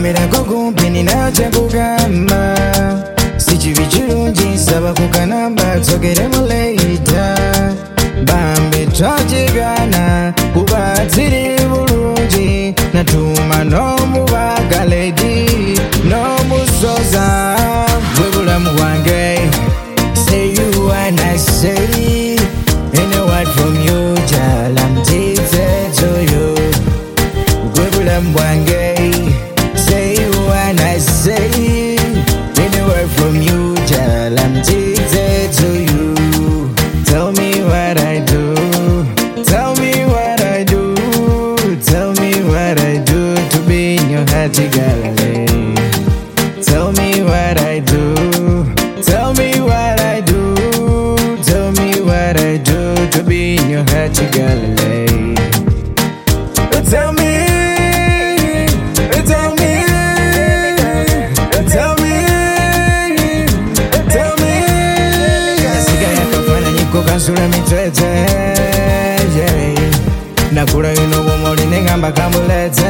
Nyemerako kumpi ninayo kyakugamba sikibi kirungi nsaba ku kanamba tsogeremu later bambi twakigana kuba tiri bulungi natuma n'omubaga lady n'omusoza gwe bulamu bwange say you and I say in a word from you girl I'm addicted to you gwe bulamu bwange say you and I say in a word from you girl I'm addicted to you tell me what I do tell me what I do tell me what I do to be in your heart girl tell me what I do tell me what I do tell me what I do to be in your heart girl tell me tell me tell me tell me kasiga yakafana nyiko kansula mitwete nakula yuno bumoli nengamba kambulete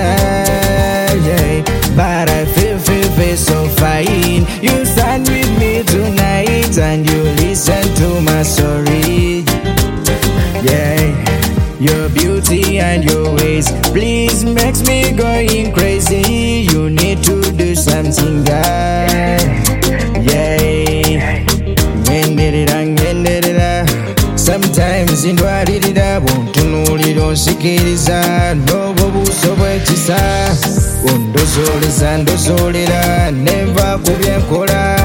but I feel so fine you stand with me tonight and you listen to my story your beauty and your ways please makes me going crazy you need to do something girl sometimes indwalirira buntunulira onsikiriza n'obwo buso bwekisa ondozolera nenva ku byenkola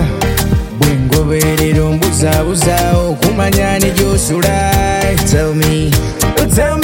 bwengoberera ombuzabuza okumanya ne gy'osula tell me